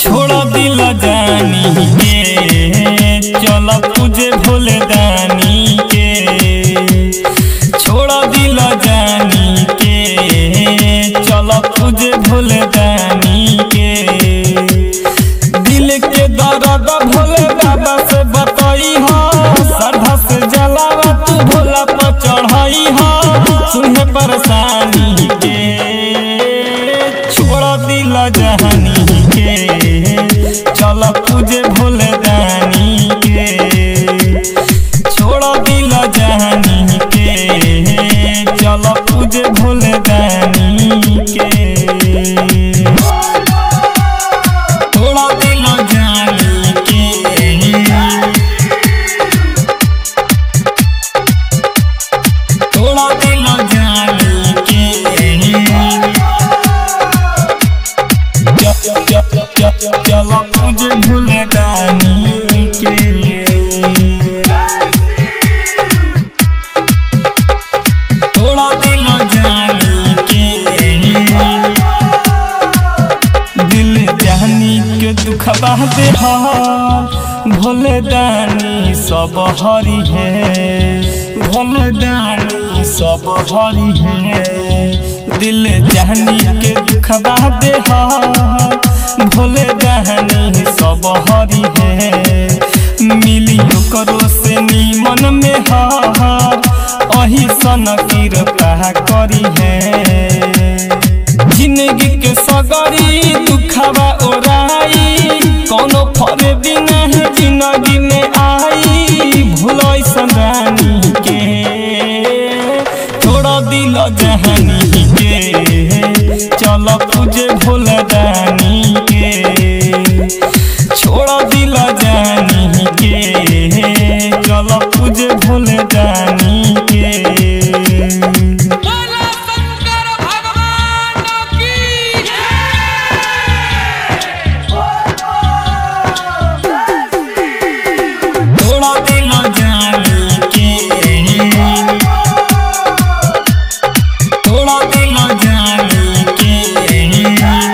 छोड़ दिल जानी के चल तुझे भोले दानी के। छोड़ दिल जानी के चल तुझे भोले दानी के। दिल के दर्द भोले बाबा से बताई हो, श्रद्धा से जलावा तू भोला पर चढ़ाई हो। सुने परेशानी के छोड़ दिल जानी के चल तुझे भोले दानी के। छोड़ दिल जानी के चल तुझे भोले दानी के। छोड़ दिल जानी के छोड़ दिल जानी के। चल तुझे भोले दानी के। थोड़ा दिल जानी के दिल जानी के दुख बहते भोले दानी सब हरी है। भोले दानी सब हरी है। दिल जानी के दुख बहते भोले दानी सब हरी है। मिली करो से नीमन में हार अही सन कृपा करी है। जिंदगी के सगरी दुखवा ओराई कोनो फरे बिना है जिंदगी में आई। भूल संदानी के छोड़ दिल जहानी के चल तुझे भोले दानी के। छोड़ दिल जानी के चल तुझे भोले दानी के। छोड़ दिल जानी के छोड़ दिल जानी के।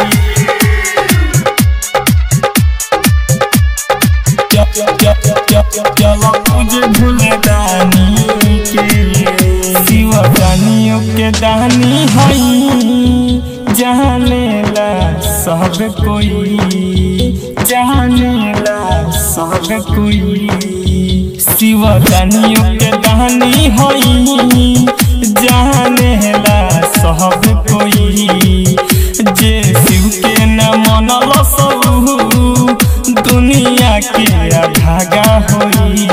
चल तुझे भोले दानी के। शिव दानियों के दानी हई जानेला सब कोई। जानेला सब कोई शिव दानियों के दानी हई जानेला सब कोई। जे शिव के न मनल सब दुनिया के अभागा होई।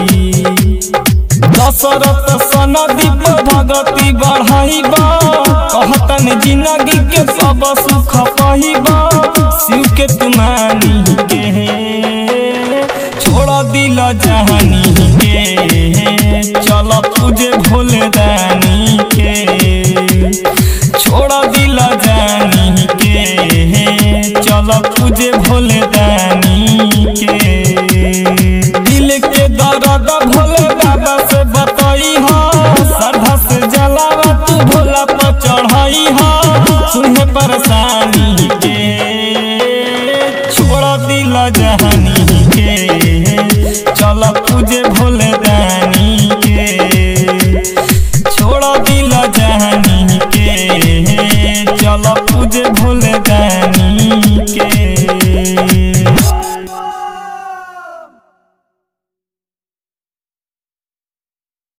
दशरथ सन दीप भगति बढ़ाइबा कहतन जिंदगी के सब सुख पाइबा। शिव के तुमानी के छोड़ दिल जानी के चल तुझे भोले दानी के। छोड़ दिल जानी के चल तुझे भोले दानी के। दिल के दर्द भोले बाबा से बताई हो, श्रद्धा से जलावा तू भोला पर चढ़ाई हो। सुने परेशानी के छोड़ दिल जानी के चल तुझे भोले दानी के। छोड़ दिल जानी के चल तुझे भोले दानी।